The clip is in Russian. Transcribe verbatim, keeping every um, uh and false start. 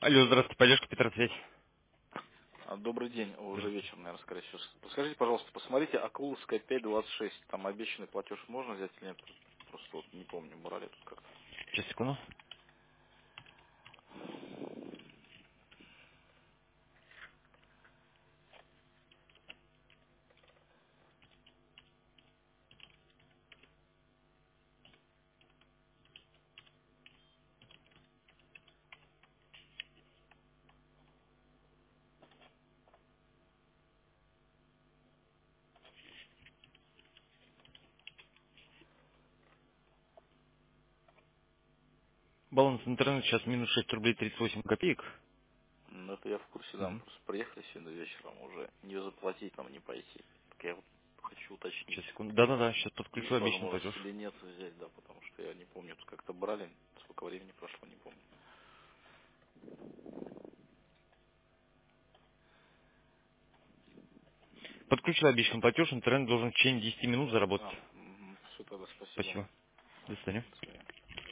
Алло, здравствуйте, поддержка Петросвязь. А, Добрый день, уже Здравствуйте. вечер, наверное, скорее всего. Подскажите, пожалуйста, посмотрите, Акуловская пять двадцать шесть, там обещанный платеж можно взять или нет? Просто вот не помню, брали тут как-то. Сейчас, секунду. Баланс интернета сейчас минус шесть рублей тридцать восемь копеек. Ну, это я в курсе, да, мы Мгм. просто приехали сегодня вечером, уже не заплатить, там, не пойти. Так я вот хочу уточнить, Сейчас, секунду. Да-да-да, сейчас подключу есть обещанный платеж. возможность или нет взять, да, потому что я не помню, тут как-то брали, сколько времени прошло, не помню. Подключил обещанный платеж, интернет должен в течение десяти минут заработать. А, все тогда, спасибо. Спасибо. До свидания. До свидания.